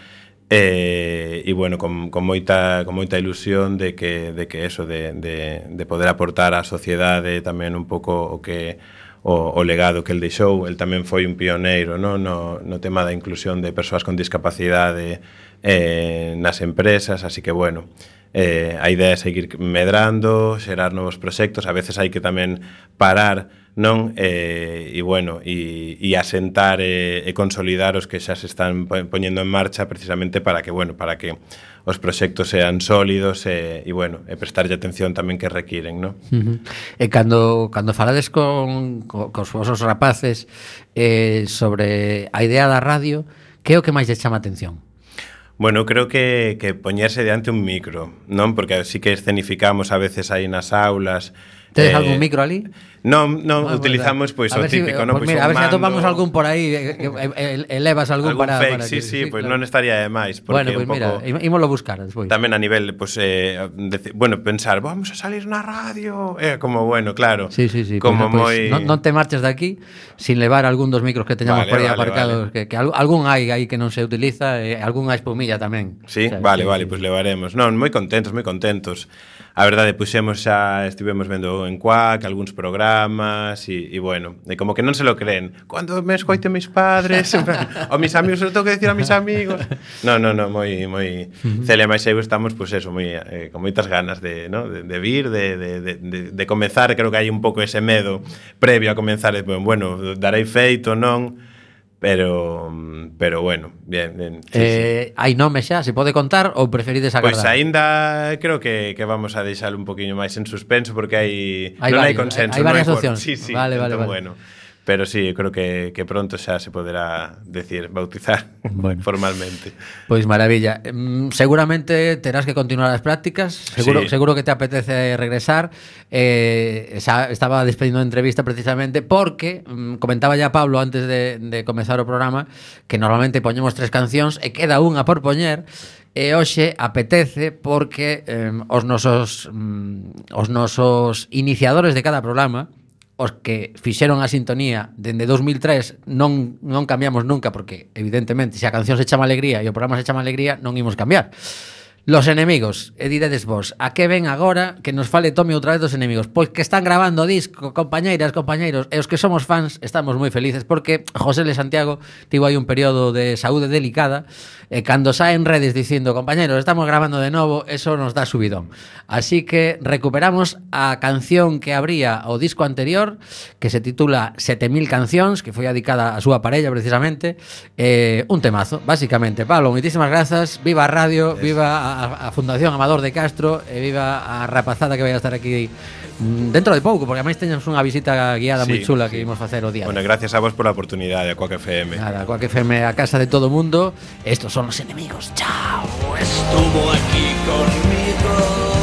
E bueno, con moita ilusión de que eso de poder aportar á sociedade tamén un pouco o legado que el deixou. El tamén foi un pioneiro no tema da inclusión de persoas con discapacidade nas empresas, así que bueno, a idea é seguir medrando, xerar novos proxectos, a veces hai que tamén parar, non? E bueno, e asentar e consolidar os que xa se están poñendo en marcha precisamente para que os proxectos sean sólidos e bueno, e prestarlle atención tamén que requiren, non? E cando falades cos vosos rapaces sobre a idea da radio, que é o que máis lle chama a atención? Bueno, creo que poñerse diante un micro, non? Porque así que escenificamos a veces aí nas aulas. Tedes algún micro ali? Non, utilizamos pois o típico, non? Pois mira, a ver se atopamos algún por aí, elevas algún para fake, sí, pois non estaría de máis, porque bueno, pois mira, ímolo buscar despois. Tamén a nivel, pois bueno, pensar, vamos a salir na radio, como bueno, claro. Sí, como moi non te marches de aquí sin levar algún dos micros que teñamos por aí aparcados, que algún hai aí que non se utiliza, algunha espumilla tamén. Sí, vale, pois levaremos. Non, moi contentos. A verdade, estivemos vendo en Cuac algúns programas e bueno, e como que non se lo creen. Cando me escoiten mis padres, ou mis amigos, se lo tengo que decir a mis amigos. Non, moi Celia máis eu estamos pois eso, moi con moitas ganas de vir, de comezar, creo que hai un pouco ese medo previo a comenzar, bueno, darei feito, non? Pero bueno, bien. Sí. Hai nome xa, se pode contar ou preferides agardar? Pois aínda creo que vamos a deixar un poquinho máis en suspenso porque non hai consenso. Hai varias opcións. Sí, vale. Bueno. Pero sí, creo que pronto xa se poderá bautizar formalmente. Pois maravilla. Seguramente terás que continuar as prácticas. Seguro que te apetece regresar. Xa estaba despedindo a entrevista precisamente porque comentaba ya Pablo antes de comezar o programa que normalmente poñemos 3 cancións e queda unha por poñer. E hoxe apetece porque os nosos iniciadores de cada programa, os que fixeron a sintonía dende 2003 non cambiamos nunca, porque evidentemente se a canción se chama Alegría e o programa se chama Alegría non imos cambiar. Los enemigos, e diredes vos, a que ven agora que nos fale Tomi outra vez dos enemigos? Pois que están grabando disco, compañeiras, compañeiros, e os que somos fans estamos moi felices porque José L. Santiago tivo aí un período de saúde delicada e cando sae en redes dicindo, compañeros, estamos grabando de novo, eso nos dá subidón. Así que recuperamos a canción que abría o disco anterior, que se titula 7000 cancións, que foi dedicada a súa parella precisamente, un temazo, básicamente. Pablo, moitísimas grazas, viva a radio, viva a Fundación Amador de Castro e viva a rapazada que vai a estar aquí dentro de pouco, porque ademais teñamos unha visita guiada moi chula que imos facer o día. Bueno, gracias a vos por a oportunidade, a Quack FM. Nada, Quack FM, a casa de todo mundo. Estos son los enemigos. Chao. Estuvo aquí conmigo,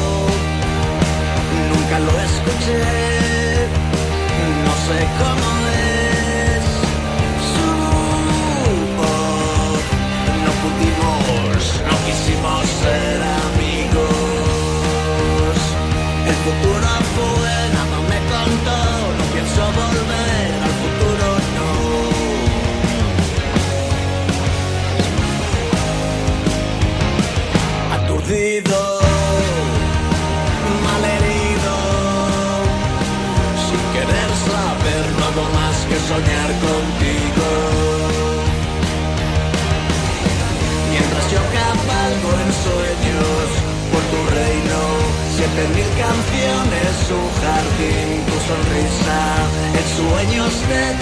nunca lo escuché, no sé cómo es su voz. No pudimos, no quisimos ser amigos. El futuro fue, nada me contó, no pienso volver al futuro, no. Aturdido, malherido, sin querer saber, no hago más que soñar contigo. Mientras yo cabalgo en sueños por tu reino, 7000 canciones, un jardín, tu sonrisa, en sueños de